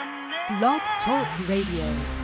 Blog Talk Radio.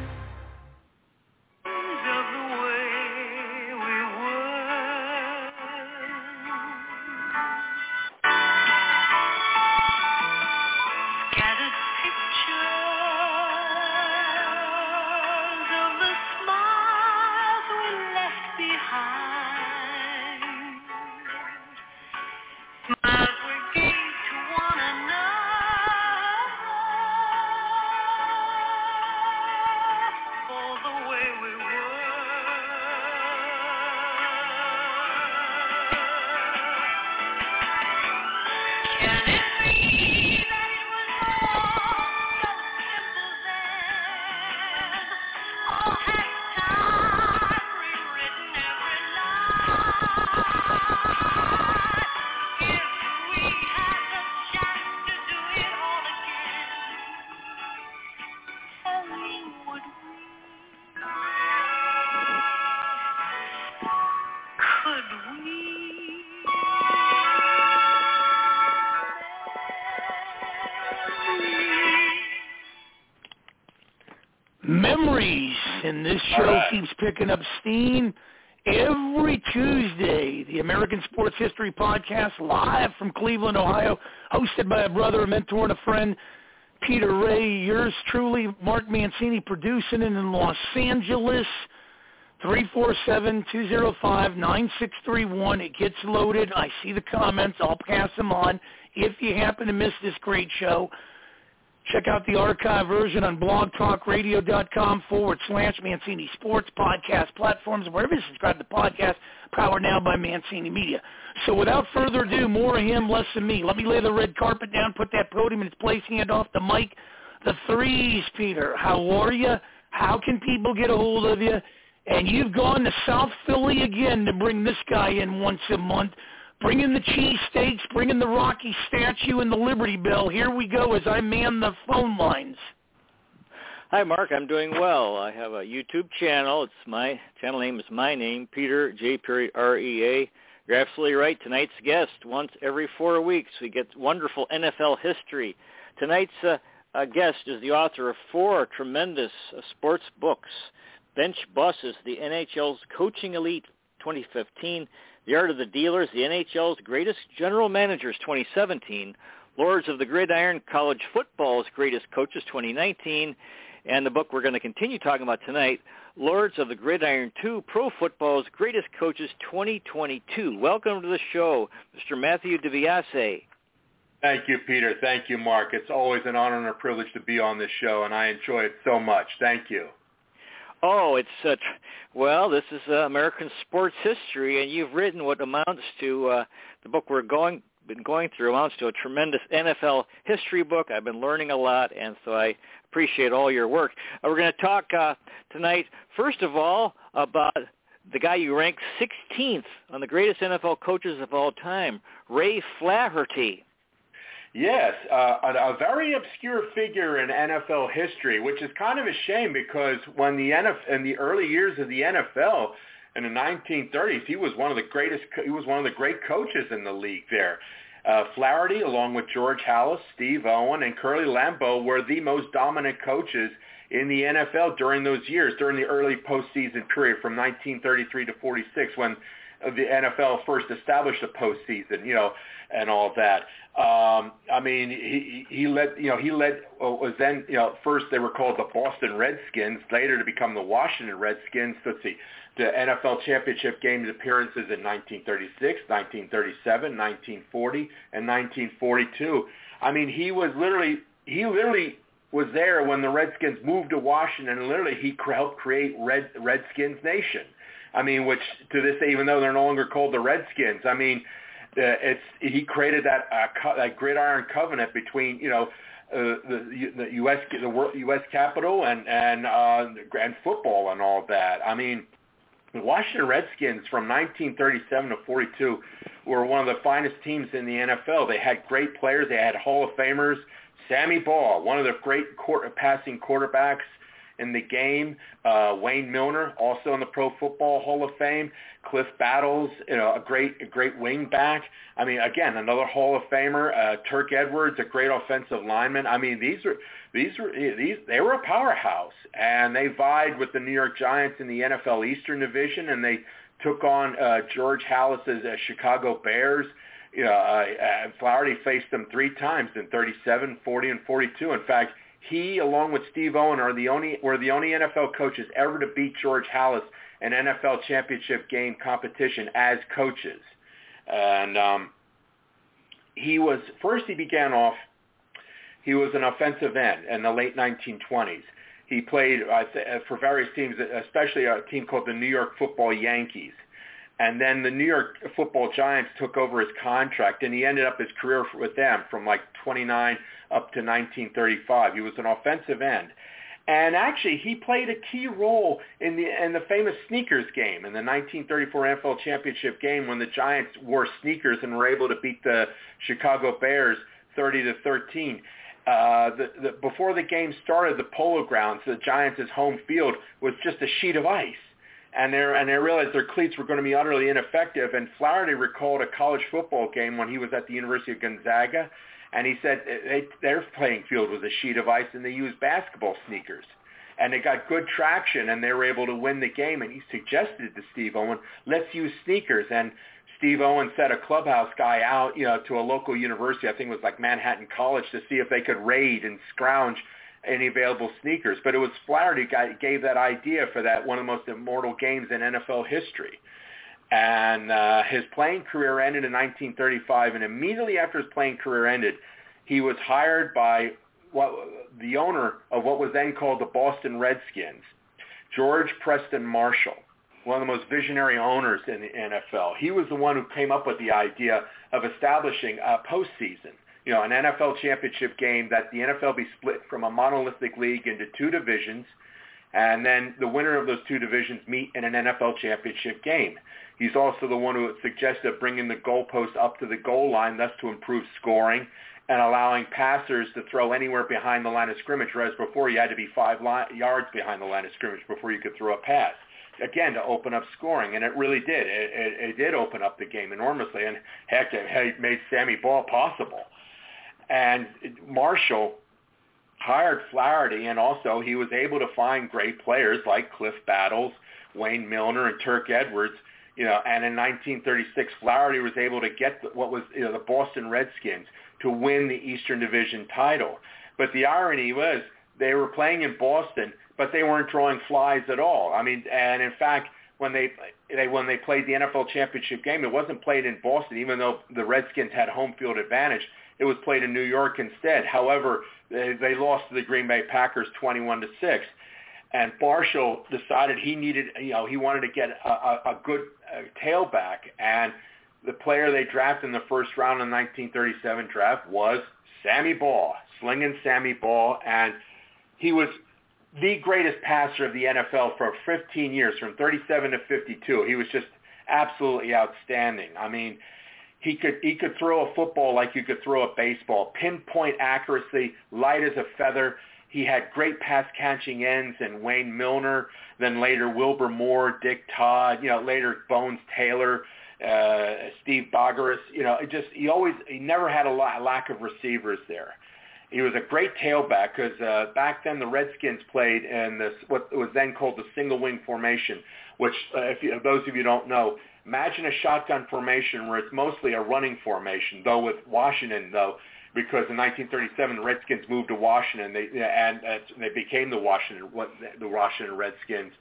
Memories, and this show keeps picking up steam every Tuesday. The American Sports History Podcast, live from Cleveland, Ohio, hosted by a brother, a mentor, and a friend, Peter Ray. Yours truly, Mark Mancini, producing it in Los Angeles. 347-205-9631. It gets loaded. I see the comments. I'll pass them on. If you happen to miss this great show, check out the archive version on blogtalkradio.com/Mancini Sports podcast platforms, wherever you subscribe to the podcast, powered now by Mancini Media. So without further ado, more of him, less of me. Let me lay the red carpet down, put that podium in its place, hand off the mic. The threes, Peter. How are you? How can people get a hold of you? And you've gone to South Philly again to bring this guy in once a month. Bring in the cheesesteaks, bring in the Rocky statue and the Liberty Bell. Here we go as I man the phone lines. Hi, Mark. I'm doing well. I have a YouTube channel. My channel name is my name, Peter J. REA. You're absolutely right. Tonight's guest, once every 4 weeks, we get wonderful NFL history. Tonight's guest is the author of 4 tremendous sports books. Bench Bosses, the NHL's Coaching Elite 2015, The Art of the Dealers, the NHL's Greatest General Managers 2017, Lords of the Gridiron, College Football's Greatest Coaches 2019, and the book we're going to continue talking about tonight, Lords of the Gridiron 2, Pro Football's Greatest Coaches 2022. Welcome to the show, Mr. Matthew DiBiase. Thank you, Peter. Thank you, Mark. It's always an honor and a privilege to be on this show, and I enjoy it so much. Thank you. Oh, it's this is American sports history, and you've written what amounts to the book we're been going through amounts to a tremendous NFL history book. I've been learning a lot, and so I appreciate all your work. We're going to talk tonight, first of all, about the guy you ranked 16th on the greatest NFL coaches of all time, Ray Flaherty. Yes, a very obscure figure in NFL history, which is kind of a shame because when in the early years of the NFL in the 1930s, he was one of the great coaches in the league there. Flaherty, along with George Halas, Steve Owen, and Curly Lambeau, were the most dominant coaches in the NFL during those years, during the early postseason period from 1933 to 46, when the NFL first established a postseason, and all of that. He led was then, first they were called the Boston Redskins, later to become the Washington Redskins. Let's see, the NFL championship game appearances in 1936, 1937, 1940, and 1942. He literally was there when the Redskins moved to Washington, and literally he helped create Redskins Nation. Which to this day, even though they're no longer called the Redskins, he created that gridiron covenant between the U.S. Capitol and football and all of that. The Washington Redskins from 1937 to 42 were one of the finest teams in the NFL. They had great players. They had Hall of Famers. Sammy Baugh, one of the great passing quarterbacks in the game. Wayne Milner, also in the Pro Football Hall of Fame. Cliff Battles, a great wing back. I mean, again, another Hall of Famer. Turk Edwards, a great offensive lineman. I mean, they were a powerhouse, and they vied with the New York Giants in the NFL Eastern Division, and they took on George Halas's Chicago Bears. Flaherty faced them 3 times in 37, 40, and 42. In fact, he, along with Steve Owen, were the only NFL coaches ever to beat George Halas in NFL championship game competition as coaches. And he was an offensive end in the late 1920s. He played for various teams, especially a team called the New York Football Yankees. And then the New York Football Giants took over his contract, and he ended up his career with them from like 29 up to 1935. He was an offensive end. And actually, he played a key role in the famous sneakers game, in the 1934 NFL Championship game when the Giants wore sneakers and were able to beat the Chicago Bears 30-13. Before the game started, the Polo Grounds, the Giants' home field, was just a sheet of ice. And they realized their cleats were going to be utterly ineffective. And Flaherty recalled a college football game when he was at the University of Gonzaga, and he said their playing field was a sheet of ice, and they used basketball sneakers. And they got good traction, and they were able to win the game. And he suggested to Steve Owen, let's use sneakers. And Steve Owen sent a clubhouse guy out, to a local university, I think it was like Manhattan College, to see if they could raid and scrounge any available sneakers. But it was Flaherty gave that idea for that one of the most immortal games in NFL history. And his playing career ended in 1935, and immediately after his playing career ended, he was hired by the owner of what was then called the Boston Redskins, George Preston Marshall, one of the most visionary owners in the NFL. He was the one who came up with the idea of establishing a postseason, an NFL championship game, that the NFL be split from a monolithic league into 2 divisions, and then the winner of those 2 divisions meet in an NFL championship game. He's also the one who suggested bringing the goalpost up to the goal line, thus to improve scoring, and allowing passers to throw anywhere behind the line of scrimmage, whereas before you had to be 5 yards behind the line of scrimmage before you could throw a pass. Again, to open up scoring, and it really did. It did open up the game enormously, and heck, it made Sammy Baugh possible. And Marshall hired Flaherty, and also he was able to find great players like Cliff Battles, Wayne Milner, and Turk Edwards. And in 1936, Flaherty was able to get what was the Boston Redskins to win the Eastern Division title. But the irony was they were playing in Boston, but they weren't drawing flies at all. I mean, and in fact, when they played the NFL championship game, it wasn't played in Boston, even though the Redskins had home field advantage. It was played in New York instead. However, they lost to the Green Bay Packers 21-6. And Marshall decided he wanted to get a good tailback. And the player they drafted in the first round of the 1937 draft was Sammy Baugh, slinging Sammy Baugh. And he was the greatest passer of the NFL for 15 years, from 37 to 52. He was just absolutely outstanding. I mean, he could throw a football like you could throw a baseball, pinpoint accuracy, light as a feather. He had great pass-catching ends, and Wayne Milner, then later Wilbur Moore, Dick Todd, later Bones Taylor, Steve Bogaris. He never had a lack of receivers there. He was a great tailback because back then the Redskins played in what was then called the single wing formation, which, those of you who don't know, imagine a shotgun formation where it's mostly a running formation, though with Washington, because in 1937 the Redskins moved to Washington, they became the Washington Redskins,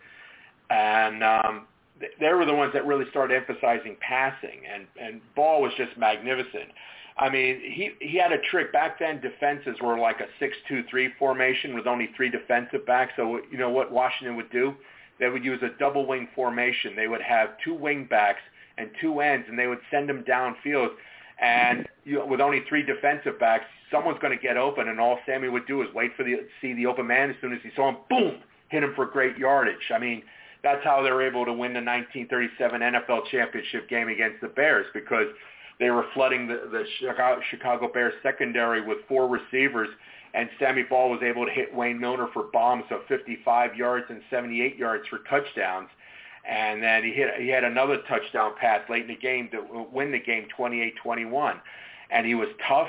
and they were the ones that really started emphasizing passing, and Baugh was just magnificent. I mean, he had a trick. Back then, defenses were like a 6-2-3 formation with only 3 defensive backs. So you know what Washington would do? They would use a double wing formation. They would have 2 wing backs and 2 ends, and they would send them downfield. And with only 3 defensive backs, someone's going to get open, and all Sammy would do is wait for see the open man. As soon as he saw him, boom, hit him for great yardage. I mean, that's how they were able to win the 1937 NFL championship game against the Bears, because they were flooding the Chicago Bears secondary with 4 receivers, and Sammy Baugh was able to hit Wayne Milner for bombs of 55 yards and 78 yards for touchdowns. And then he had another touchdown pass late in the game to win the game 28-21. And he was tough.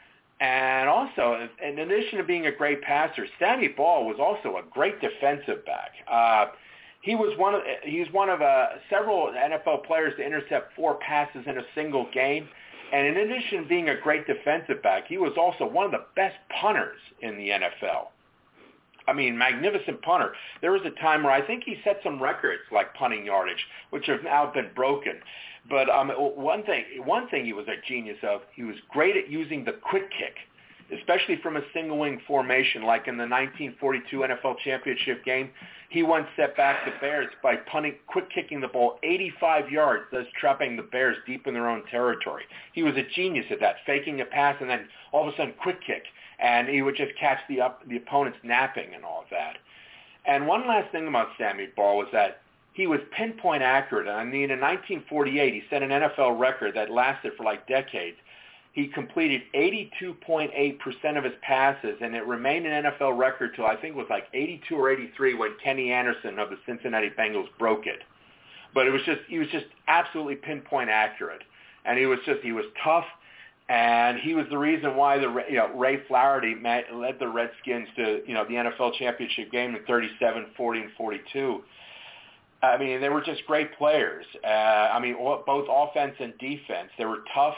And also, in addition to being a great passer, Sammy Baugh was also a great defensive back. He was one of several NFL players to intercept 4 passes in a single game. And in addition to being a great defensive back, he was also one of the best punters in the NFL. I mean, magnificent punter. There was a time where I think he set some records like punting yardage, which have now been broken. But one thing he was a genius of, he was great at using the quick kick, especially from a single wing formation, like in the 1942 NFL Championship game. He once set back the Bears by quick kicking the ball 85 yards, thus trapping the Bears deep in their own territory. He was a genius at that, faking a pass and then all of a sudden quick kick. And he would just catch the opponents napping and all of that. And one last thing about Sammy Baugh was that he was pinpoint accurate. I mean, in 1948, he set an NFL record that lasted for like decades. He completed 82.8% of his passes, and it remained an NFL record till I think it was like 82 or 83 when Kenny Anderson of the Cincinnati Bengals broke it. But he was just absolutely pinpoint accurate, and he was tough. And he was the reason why Ray Flaherty led the Redskins to the NFL championship game in 37, 40, and 42. I mean, they were just great players. Both offense and defense. They were tough.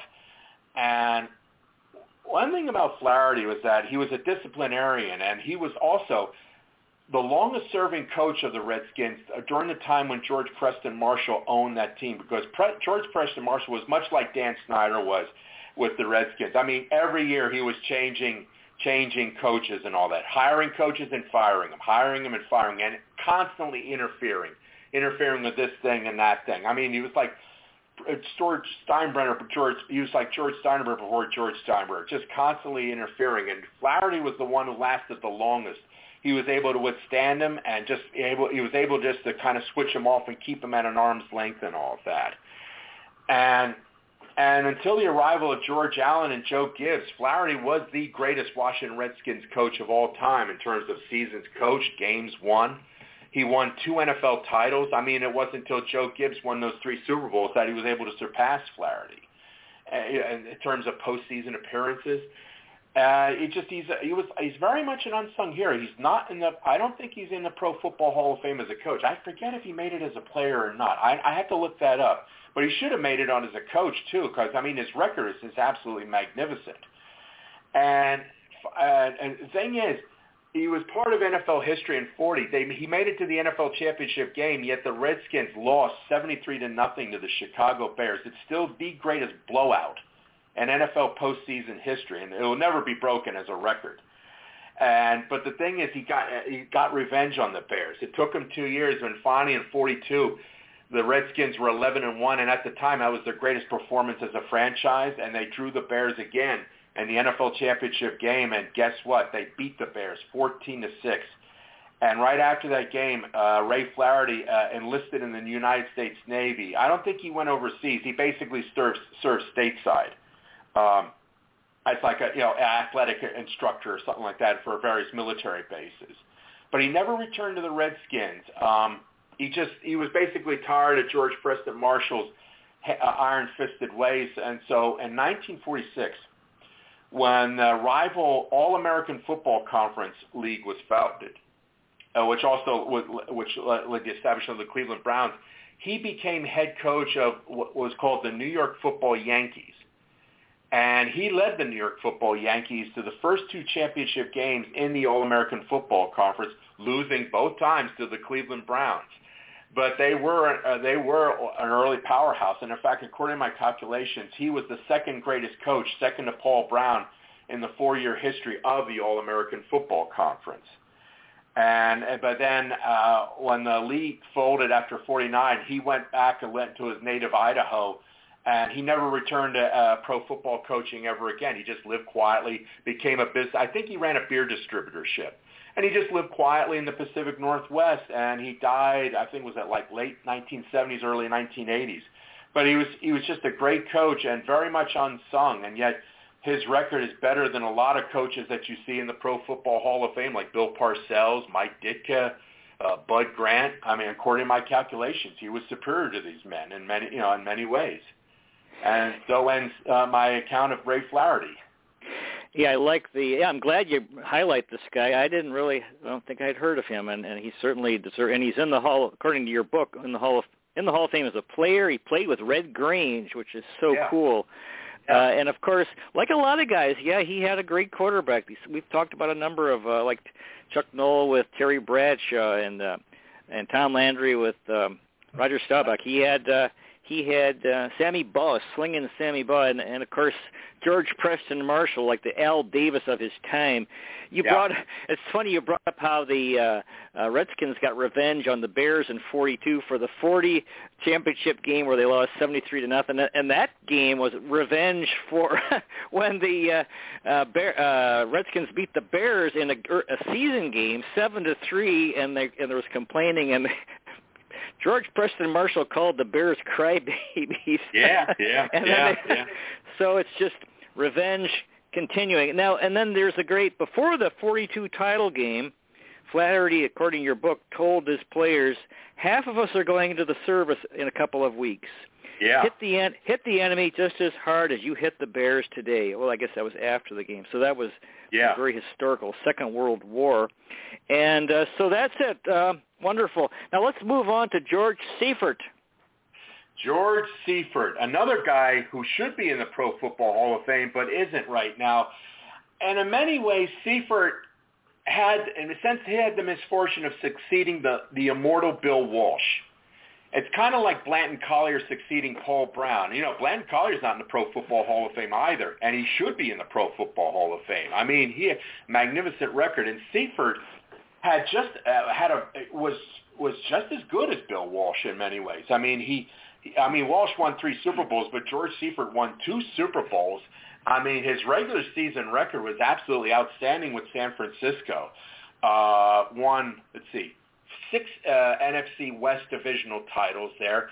And one thing about Flaherty was that he was a disciplinarian, and he was also the longest-serving coach of the Redskins during the time when George Preston Marshall owned that team, because George Preston Marshall was much like Dan Snyder was with the Redskins. I mean, every year he was changing coaches and all that, hiring coaches and firing them, hiring them and firing, and constantly interfering with this thing and that thing. I mean, he was like George Steinbrenner, he was like George Steinbrenner before George Steinbrenner, just constantly interfering. And Flaherty was the one who lasted the longest. He was able to withstand him, and he was able just to kind of switch him off and keep him at an arm's length and all of that. And until the arrival of George Allen and Joe Gibbs, Flaherty was the greatest Washington Redskins coach of all time in terms of seasons coached, games won. He won 2 NFL titles. I mean, it wasn't until Joe Gibbs won those 3 Super Bowls that he was able to surpass Flaherty in terms of postseason appearances. He's very much an unsung hero. He's not I don't think he's in the Pro Football Hall of Fame as a coach. I forget if he made it as a player or not. I have to look that up. But he should have made it on as a coach too, because I mean his record is absolutely magnificent. And the thing is, he was part of NFL history in 40. He made it to the NFL championship game, yet the Redskins lost 73-0 to the Chicago Bears. It's still the greatest blowout in NFL postseason history, and it will never be broken as a record. But the thing is, he got revenge on the Bears. It took him 2 years, when finally in 42, the Redskins were 11-1, and at the time that was their greatest performance as a franchise, and they drew the Bears again in the NFL championship game, and guess what? They beat the Bears 14-6. And right after that game, Ray Flaherty enlisted in the United States Navy. I don't think he went overseas. He basically served stateside. As like an athletic instructor or something like that for various military bases. But he never returned to the Redskins. He was basically tired of George Preston Marshall's iron-fisted ways. And so in 1946, when the rival All-American Football Conference League was founded, which led the establishment of the Cleveland Browns, he became head coach of what was called the New York Football Yankees. And he led the New York Football Yankees to the first 2 championship games in the All-American Football Conference, losing both times to the Cleveland Browns. But they were an early powerhouse, and in fact, according to my calculations, he was the second greatest coach, second to Paul Brown, in the 4-year history of the All-American Football Conference. But then when the league folded after 49, he went back and went to his native Idaho, and he never returned to pro football coaching ever again. He just lived quietly, became a business. I think he ran a beer distributorship. And he just lived quietly in the Pacific Northwest, and he died, I think it was at like late 1970s, early 1980s. But he was just a great coach and very much unsung, and yet his record is better than a lot of coaches that you see in the Pro Football Hall of Fame, like Bill Parcells, Mike Ditka, Bud Grant. I mean, according to my calculations, he was superior to these men in many ways. And so ends my account of Ray Flaherty. Yeah, I'm glad you highlight this guy. I don't think I'd heard of him, and he certainly deserves. And he's in the Hall, according to your book, in the Hall of Fame as a player. He played with Red Grange, which is so cool. Yeah. And of course, like a lot of guys, he had a great quarterback. We've talked about a number of like Chuck Noll with Terry Bradshaw and Tom Landry with Roger Staubach. He had Sammy Baugh, slinging Sammy Baugh, and of course George Preston Marshall, like the Al Davis of his time. It's funny you brought up how the Redskins got revenge on the Bears in '42 for the '40 championship game where they lost 73-0, and that game was revenge for when the Redskins beat the Bears in a season game 7-3, and there was complaining and. George Preston Marshall called the Bears crybabies. Yeah. So it's just revenge continuing. Now, and then there's before the 42 title game, Flaherty, according to your book, told his players, half of us are going into the service in a couple of weeks. Yeah. Hit the enemy just as hard as you hit the Bears today. Well, I guess that was after the game. So that was very historical, Second World War. And so that's it. Wonderful. Now let's move on to George Seifert. George Seifert, another guy who should be in the Pro Football Hall of Fame but isn't right now. And in many ways, Seifert had the misfortune of succeeding the immortal Bill Walsh. It's kind of like Blanton Collier succeeding Paul Brown. Blanton Collier's not in the Pro Football Hall of Fame either, and he should be in the Pro Football Hall of Fame. I mean, he had a magnificent record, and Seifert had was just as good as Bill Walsh in many ways. I mean, Walsh won 3 Super Bowls, but George Seifert won 2 Super Bowls. I mean, his regular season record was absolutely outstanding with San Francisco. Won, 6 NFC West divisional titles there.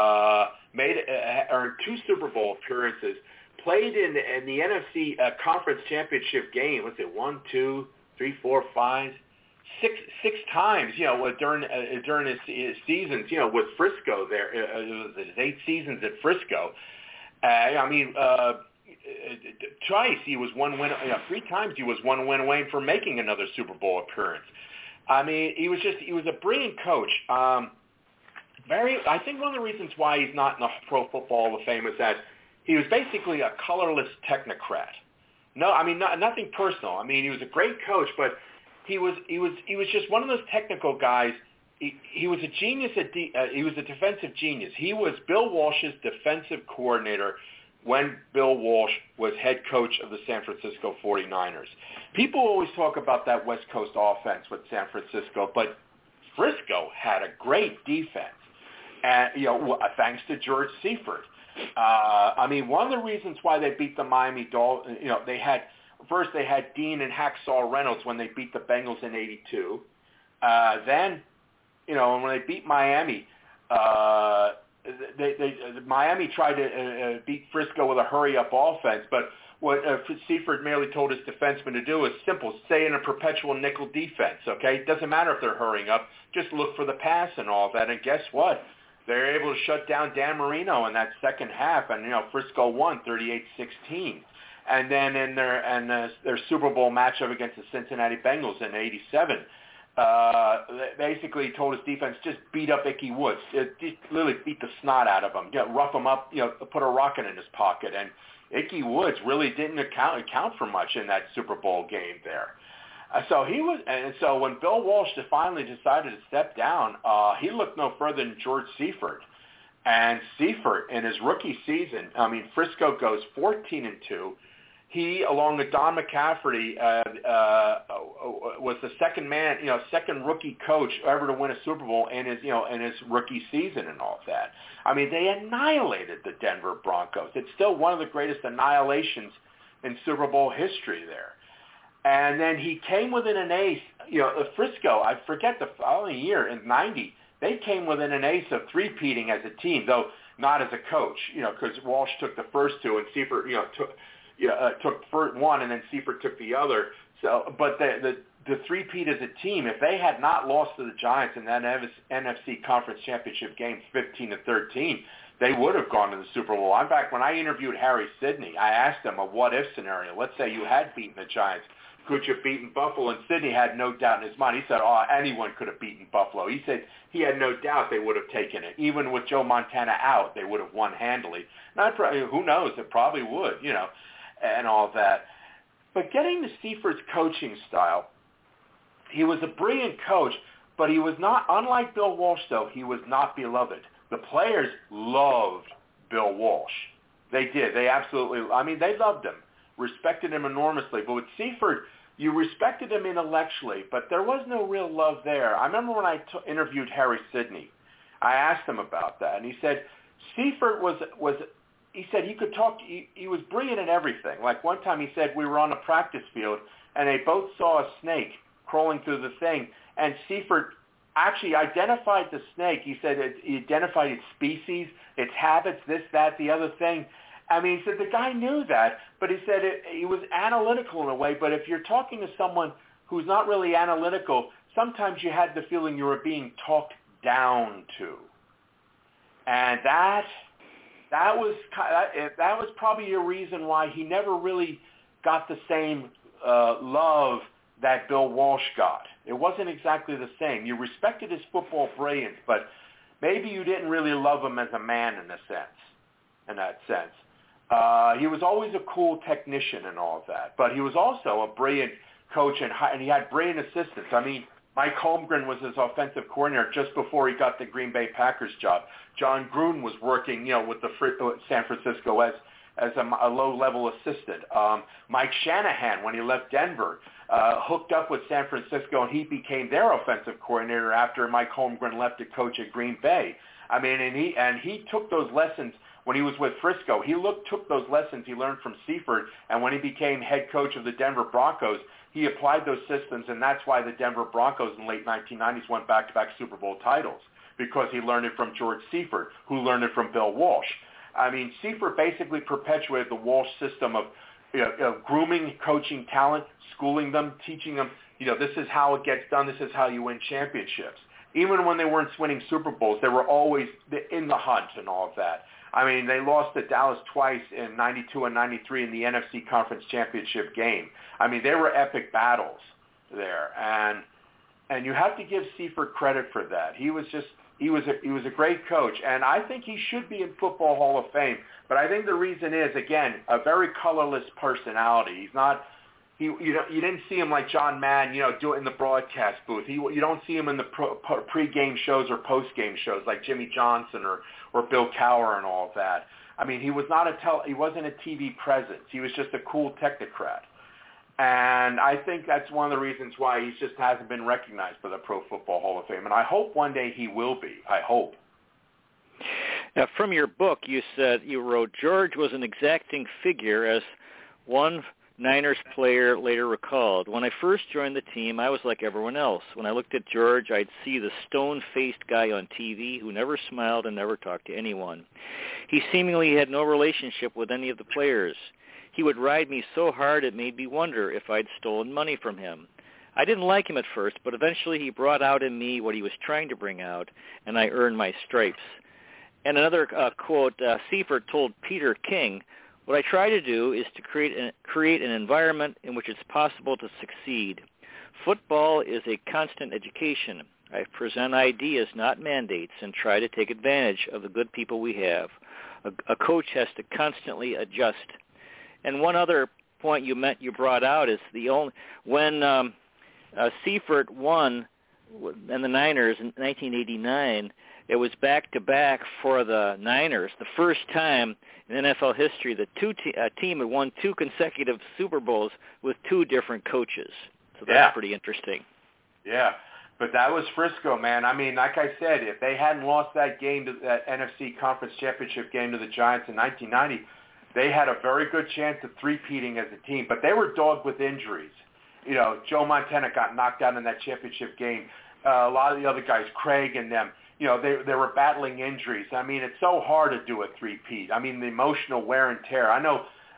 Earned 2 Super Bowl appearances. Played in the NFC Conference Championship game. 1, 2, 3, 4, 5, 6 times. During his seasons. With Frisco there. It was his 8 seasons at Frisco. Twice he was 1 win. 3 times he was 1 win away from making another Super Bowl appearance. I mean, he was a brilliant coach. I think one of the reasons why he's not in the Pro Football Hall of Fame is that he was basically a colorless technocrat. No, I mean, nothing personal. I mean, he was a great coach, but he was just one of those technical guys. He was a genius he was a defensive genius. He was Bill Walsh's defensive coordinator when Bill Walsh was head coach of the San Francisco 49ers. People always talk about that West Coast offense with San Francisco, but Frisco had a great defense, and thanks to George Seifert. One of the reasons why they beat the Miami Dolphins, they had Dean and Hacksaw Reynolds when they beat the Bengals in '82. Then, when they beat Miami. Miami tried to beat Frisco with a hurry-up offense, but what Seifert merely told his defensemen to do is simple: stay in a perpetual nickel defense, okay? It doesn't matter if they're hurrying up. Just look for the pass and all that, and guess what? They're able to shut down Dan Marino in that second half, and, Frisco won 38-16. And then in their Super Bowl matchup against the Cincinnati Bengals in '87, basically told his defense, just beat up Ickey Woods. Just literally beat the snot out of him. Rough him up, put a rocket in his pocket. And Ickey Woods really didn't account for much in that Super Bowl game there. So when Bill Walsh finally decided to step down, he looked no further than George Seifert. And Seifert, in his rookie season, Frisco goes 14-2. He, along with Don McCafferty, was the second rookie coach ever to win a Super Bowl in his rookie season and all of that. I mean, they annihilated the Denver Broncos. It's still one of the greatest annihilations in Super Bowl history there. And then he came within an ace. Frisco, I forget the following year in '90, they came within an ace of three-peating as a team, though not as a coach. Because Walsh took the first 2 and Seifert, took one, and then Seifert took the other. So, but the three-peat as a team, if they had not lost to the Giants in that NFC Conference Championship game 15-13, they would have gone to the Super Bowl. In fact, when I interviewed Harry Sidney, I asked him a what-if scenario. Let's say you had beaten the Giants. Could you have beaten Buffalo? And Sidney had no doubt in his mind. He said, anyone could have beaten Buffalo. He said he had no doubt they would have taken it. Even with Joe Montana out, they would have won handily. Who knows? It probably would, and all that. But getting to Seifert's coaching style, he was a brilliant coach, but he was not, unlike Bill Walsh, though, he was not beloved. The players loved Bill Walsh. They did. They absolutely, they loved him, respected him enormously. But with Seifert, you respected him intellectually, but there was no real love there. I remember when I interviewed Harry Sidney, I asked him about that, and he said Seifert he said he could talk, he was brilliant at everything. Like one time he said we were on a practice field, and they both saw a snake crawling through the thing, and Seifert actually identified the snake. He said he identified its species, its habits, this, that, the other thing. He said the guy knew that, but he said he was analytical in a way, but if you're talking to someone who's not really analytical, sometimes you had the feeling you were being talked down to. And that was probably a reason why he never really got the same love that Bill Walsh got. It wasn't exactly the same. You respected his football brilliance, but maybe you didn't really love him as a man in that sense. He was always a cool technician and all of that, but he was also a brilliant coach, and he had brilliant assistants. Mike Holmgren was his offensive coordinator just before he got the Green Bay Packers job. John Gruden was working, with the San Francisco as a low-level assistant. Mike Shanahan, when he left Denver, hooked up with San Francisco, and he became their offensive coordinator after Mike Holmgren left to coach at Green Bay. And he took those lessons when he was with Frisco. He took those lessons he learned from Seifert, and when he became head coach of the Denver Broncos, he applied those systems, and that's why the Denver Broncos in the late 1990s won back-to-back Super Bowl titles, because he learned it from George Seifert, who learned it from Bill Walsh. Seifert basically perpetuated the Walsh system of grooming, coaching talent, schooling them, teaching them, this is how it gets done, this is how you win championships. Even when they weren't winning Super Bowls, they were always in the hunt and all of that. They lost to Dallas twice in 92 and 93 in the NFC Conference Championship game. They were epic battles there. And you have to give Seifert credit for that. He was a great coach, and I think he should be in Football Hall of Fame. But I think the reason is, again, a very colorless personality. He's not. You didn't see him like John Madden, do it in the broadcast booth. You don't see him in the pre-game shows or post-game shows like Jimmy Johnson or Bill Cowher and all of that. He was not he wasn't a TV presence. He was just a cool technocrat. And I think that's one of the reasons why he just hasn't been recognized by the Pro Football Hall of Fame. And I hope one day he will be. I hope. Now, from your book, you wrote, George was an exacting figure, as one Niners player later recalled. When I first joined the team, I was like everyone else. When I looked at George, I'd see the stone-faced guy on TV who never smiled and never talked to anyone. He seemingly had no relationship with any of the players. He would ride me so hard it made me wonder if I'd stolen money from him. I didn't like him at first, but eventually he brought out in me what he was trying to bring out, and I earned my stripes. And another quote, Seifert told Peter King, what I try to do is to create an environment in which it's possible to succeed. Football is a constant education. I present ideas, not mandates, and try to take advantage of the good people we have. A coach has to constantly adjust. And one other point you brought out is when Seifert won and the Niners in 1989, it was back-to-back for the Niners, the first time in NFL history that a team had won two consecutive Super Bowls with two different coaches. So that's pretty interesting. Yeah, but that was Frisco, man. Like I said, if they hadn't lost that game, that NFC Conference Championship game to the Giants in 1990, they had a very good chance of three-peating as a team. But they were dogged with injuries. Joe Montana got knocked out in that championship game. A lot of the other guys, Craig and them, they were battling injuries. It's so hard to do a three-peat. The emotional wear and tear. I know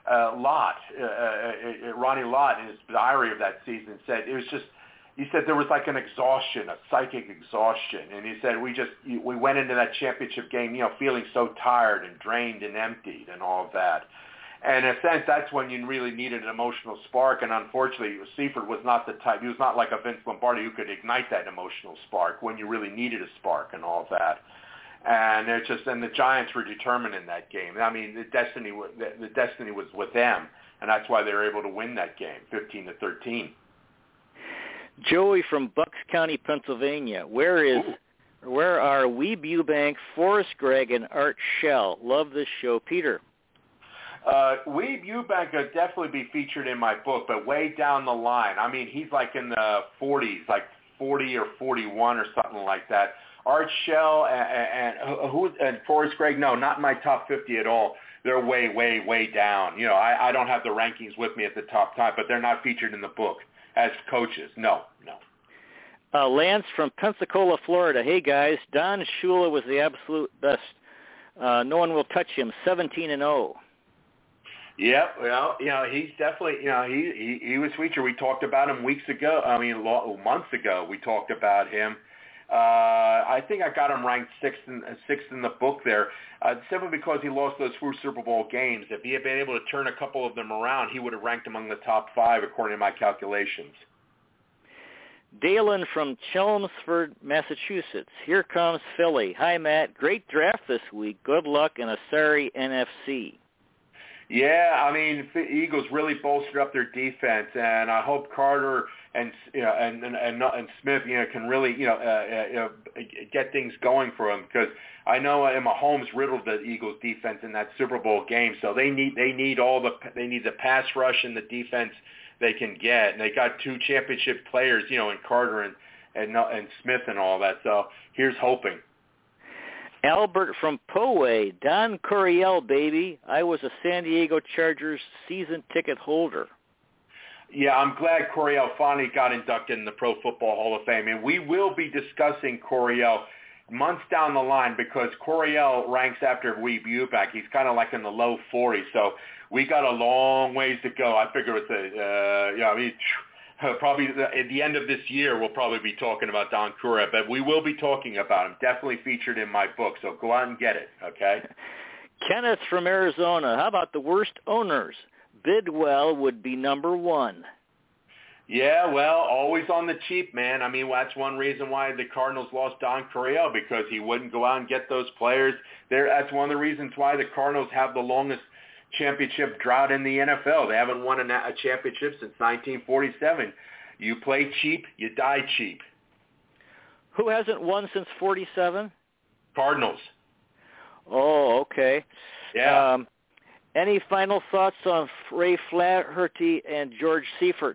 Lott, Ronnie Lott, in his diary of that season, said it was just. He said there was like an exhaustion, a psychic exhaustion, and he said we went into that championship game, feeling so tired and drained and emptied and all of that. And in a sense, that's when you really needed an emotional spark. And unfortunately, Seifert was not the type. He was not like a Vince Lombardi who could ignite that emotional spark when you really needed a spark and all of that. And the Giants were determined in that game. I mean, the destiny was with them, and that's why they were able to win that game, 15-13. Joey from Bucks County, Pennsylvania. Where are Weeb Eubank, Forrest Gregg, and Art Shell? Love this show, Peter. Weeb Eubank could definitely be featured in my book, but way down the line. I mean, he's like in the 40s, like 40 or 41 or something like that. Art Shell and Forrest Gregg, no, not in my top 50 at all. They're way, way, way down. I don't have the rankings with me at the top time, but they're not featured in the book as coaches. No. Lance from Pensacola, Florida. Hey, guys, Don Shula was the absolute best. No one will touch him, 17-0. Yep, well, he's definitely, he was featured. We talked about him months ago. We talked about him. I think I got him ranked sixth in the book there, simply because he lost those 4 Super Bowl games. If he had been able to turn a couple of them around, he would have ranked among the top 5 according to my calculations. Dalen from Chelmsford, Massachusetts. Here comes Philly. Hi, Matt. Great draft this week. Good luck in a sorry NFC. Yeah, I mean, the Eagles really bolstered up their defense, and I hope Carter and Smith, can really, get things going for them, because I know Mahomes riddled the Eagles defense in that Super Bowl game, so they need the pass rush and the defense they can get, and they got 2 championship players, in Carter and Smith and all that. So here's hoping. Albert from Poway, Don Coryell, baby. I was a San Diego Chargers season ticket holder. Yeah, I'm glad Coryell finally got inducted in the Pro Football Hall of Fame, and we will be discussing Coryell months down the line, because Coryell ranks after Weeb Eubank. He's kind of like in the low 40s, so we got a long ways to go. I figure it's probably at the end of this year, we'll probably be talking about Don Coryell, but we will be talking about him. Definitely featured in my book, so go out and get it, okay? Kenneth from Arizona. How about the worst owners? Bidwell would be number 1. Yeah, well, always on the cheap, man. I mean, that's one reason why the Cardinals lost Don Coryell, because he wouldn't go out and get those players. That's one of the reasons why the Cardinals have the longest championship drought in the NFL. They haven't won a championship since 1947. You play cheap, you die cheap. Who hasn't won since 47? Cardinals. Oh, okay. Yeah. Any final thoughts on Ray Flaherty and George Seifert?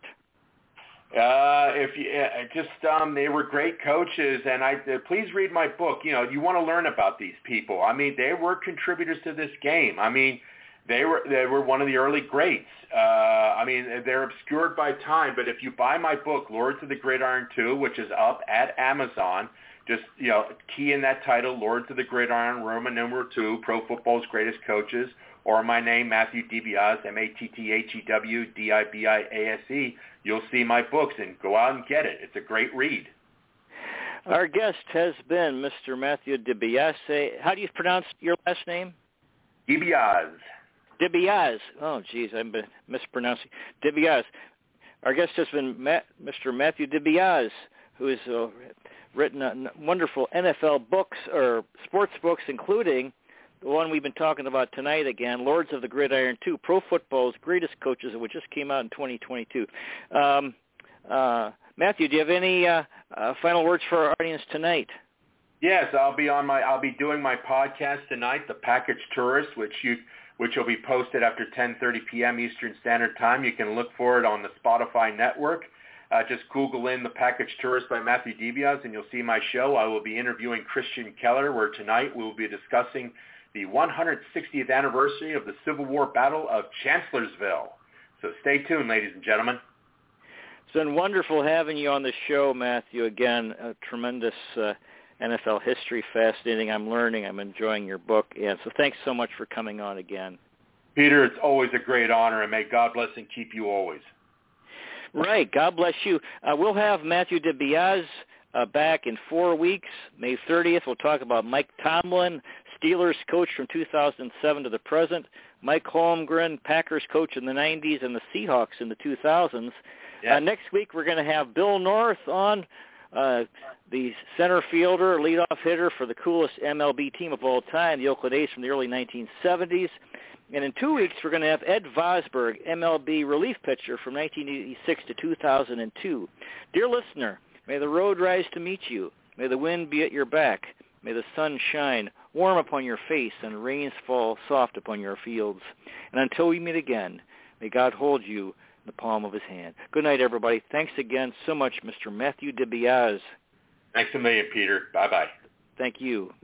They were great coaches, and please read my book. You want to learn about these people. I mean, they were contributors to this game. I mean, they were one of the early greats. They're obscured by time, but if you buy my book, Lords of the Gridiron 2, which is up at Amazon, just, key in that title, Lords of the Gridiron, Roman numeral 2, Pro Football's Greatest Coaches, or my name, Matthew DiBiase, MatthewDibiase. You'll see my books, and go out and get it. It's a great read. Our guest has been Mr. Matthew DiBiase. How do you pronounce your last name? DiBiase. DiBiase. Oh, geez, I'm mispronouncing. DiBiase. Our guest has been Mr. Matthew DiBiase, who has written wonderful NFL books, or sports books, including the one we've been talking about tonight again, Lords of the Gridiron 2, Pro Football's Greatest Coaches, which just came out in 2022. Matthew, do you have any final words for our audience tonight? Yes, I'll be doing my podcast tonight, The Package Tourist, which will be posted after 10:30 p.m. Eastern Standard Time. You can look for it on the Spotify network. Just Google in The Package Tourist by Matthew DiBiase, and you'll see my show. I will be interviewing Christian Keller, where tonight we will be discussing the 160th anniversary of the Civil War Battle of Chancellorsville. So stay tuned, ladies and gentlemen. It's been wonderful having you on the show, Matthew. Again, a tremendous NFL history, fascinating. I'm learning. I'm enjoying your book. And so thanks so much for coming on again. Peter, it's always a great honor, and may God bless and keep you always. Right. God bless you. We'll have Matthew DiBiase back in 4 weeks. May 30th, we'll talk about Mike Tomlin, Steelers coach from 2007 to the present, Mike Holmgren, Packers coach in the 90s, and the Seahawks in the 2000s. Yeah. Next week, we're going to have Bill North on, the center fielder, leadoff hitter for the coolest MLB team of all time, the Oakland A's from the early 1970s. And in 2 weeks, we're going to have Ed Vosberg, MLB relief pitcher from 1986 to 2002. Dear listener, may the road rise to meet you. May the wind be at your back. May the sun shine warm upon your face and rains fall soft upon your fields. And until we meet again, may God hold you in the palm of his hand. Good night, everybody. Thanks again so much, Mr. Matthew DiBiase. Thanks a million, Peter. Bye-bye. Thank you.